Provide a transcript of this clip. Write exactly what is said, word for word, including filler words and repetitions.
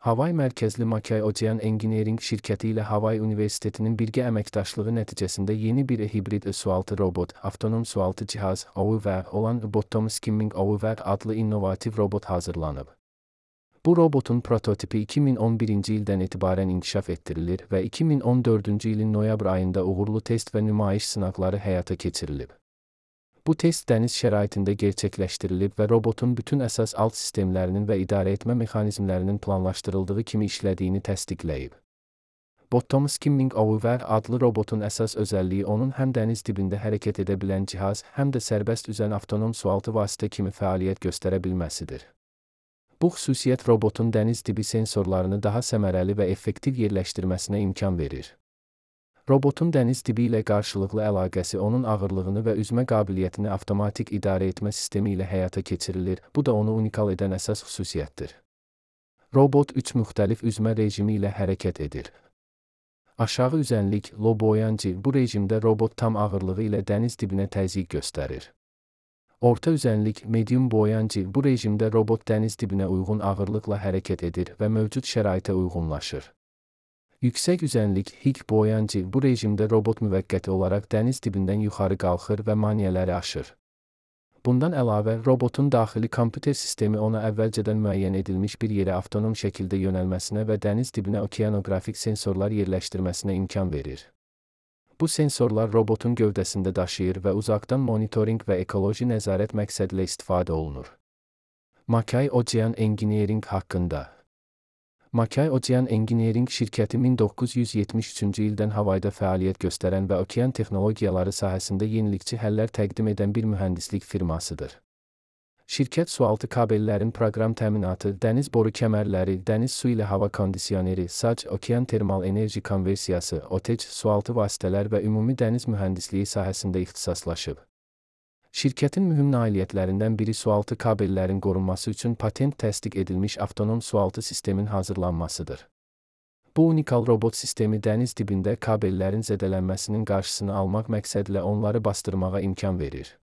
Havay mərkəzli Mackay Ocean Engineering şirkəti ilə Havay Universitetinin birgə əməkdaşlığı nəticəsində yeni bir hibrid sualtı robot, avtonom sualtı cihaz O V R olan Bottom Skimming O V R adlı innovativ robot hazırlanıb. Bu robotun prototipi iki min on birinci ildən etibarən inkişaf etdirilir və iki min on dördüncü ilin noyabr ayında uğurlu test və nümayiş sınaqları həyata keçirilib. Bu test dəniz şəraitində gerçəkləşdirilib və robotun bütün əsas alt sistemlərinin və idarə etmə mexanizmlərinin planlaşdırıldığı kimi işlədiyini təsdiqləyib. Bottom Skimming O V R adlı robotun əsas özəlliyi onun həm dəniz dibində hərəkət edə bilən cihaz, həm də sərbəst üzən avtonom sualtı vasitə kimi fəaliyyət göstərə bilməsidir. Bu xüsusiyyət robotun dəniz dibi sensorlarını daha səmərəli və effektiv yerləşdirməsinə imkan verir. Robotun dəniz dibi ilə qarşılıqlı əlaqəsi onun ağırlığını və üzmə qabiliyyətini avtomatik idarə etmə sistemi ilə həyata keçirilir, bu da onu unikal edən əsas xüsusiyyətdir. Robot üç müxtəlif üzmə rejimi ilə hərəkət edir. Aşağı üzənlik, low buoyancy, bu rejimdə robot tam ağırlığı ilə dəniz dibinə təzyiq göstərir. Orta üzənlik, medium buoyancy, bu rejimdə robot dəniz dibinə uyğun ağırlıqla hərəkət edir və mövcud şəraitə uyğunlaşır. Yüksək üzənlik, high buoyancy, bu rejimdə robot müvəqqəti olaraq dəniz dibindən yuxarı qalxır və maneələri aşır. Bundan əlavə, robotun daxili kompüter sistemi ona əvvəlcədən müəyyən edilmiş bir yerə avtonom şəkildə yönəlməsinə və dəniz dibinə okeanoqrafik sensorlar yerləşdirməsinə imkan verir. Bu sensorlar robotun gövdəsində daşıyır və uzaqdan monitorinq və ekoloji nəzarət məqsədilə istifadə olunur. Mackay Ocean Engineering haqqında. Mackay Ocean Engineering şirkəti min doqquz yüz yetmiş üçüncü ildən havayda fəaliyyət göstərən və okean texnologiyaları sahəsində yenilikçi həllər təqdim edən bir mühəndislik firmasıdır. Şirkət sualtı kabellərin proqram təminatı, dəniz boru kəmərləri, dəniz su ilə hava kondisioneri, sac, okean termal enerji konversiyası, O T C, sualtı vasitələr və ümumi dəniz mühəndisliyi sahəsində ixtisaslaşıb. Şirkətin mühüm nailiyyətlərindən biri sualtı kabellərin qorunması üçün patent təsdiq edilmiş avtonom sualtı sistemin hazırlanmasıdır. Bu unikal robot sistemi dəniz dibində kabellərin zədələnməsinin qarşısını almaq məqsədilə onları bastırmağa imkan verir.